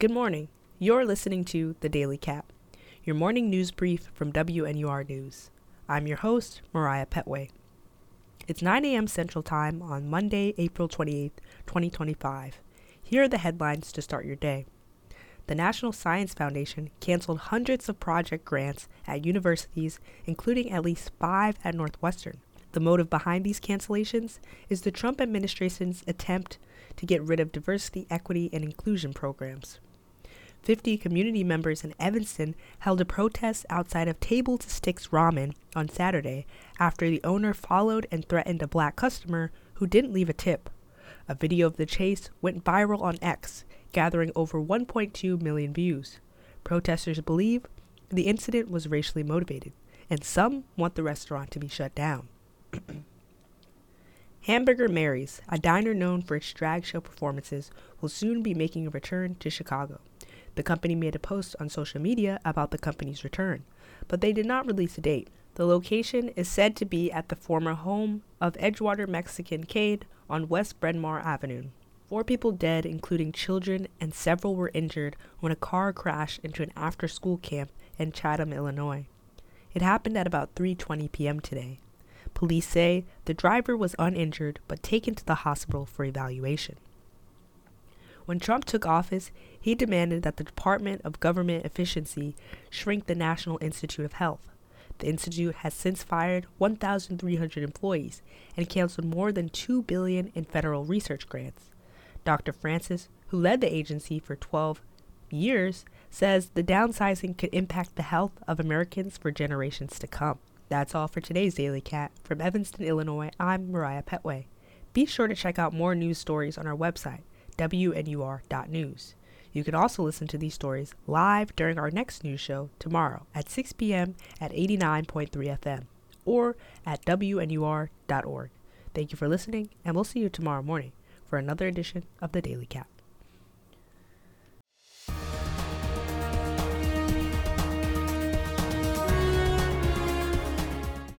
Good morning. You're listening to The Daily Cap, your morning news brief from WNUR News. I'm your host, Mariah Petway. It's 9 a.m. Central Time on Monday, April 28th, 2025. Here are the headlines to start your day. The National Science Foundation canceled hundreds of project grants at universities, including at least 5 at Northwestern. The motive behind these cancellations is the Trump administration's attempt to get rid of diversity, equity, and inclusion programs. 50 community members in Evanston held a protest outside of Table to Sticks Ramen on Saturday after the owner followed and threatened a black customer who didn't leave a tip. A video of the chase went viral on X, gathering over 1.2 million views. Protesters believe the incident was racially motivated, and some want the restaurant to be shut down. Hamburger Mary's, a diner known for its drag show performances, will soon be making a return to Chicago. The company made a post on social media about the company's return, but they did not release a date. The location is said to be at the former home of Edgewater Mexican-Cade on West Bryn Mawr Avenue. 4 people dead, including children, and several were injured when a car crashed into an after-school camp in Chatham, Illinois. It happened at about 3:20 p.m. today. Police say the driver was uninjured but taken to the hospital for evaluation. When Trump took office, he demanded that the Department of Government Efficiency shrink the National Institute of Health. The institute has since fired 1,300 employees and canceled more than $2 billion in federal research grants. Dr. Francis, who led the agency for 12 years, says the downsizing could impact the health of Americans for generations to come. That's all for today's Daily Cat. From Evanston, Illinois, I'm Mariah Petway. Be sure to check out more news stories on our website, WNUR.news. You can also listen to these stories live during our next news show tomorrow at 6 p.m. at 89.3 FM or at WNUR.org. Thank you for listening, and we'll see you tomorrow morning for another edition of the Daily Cat.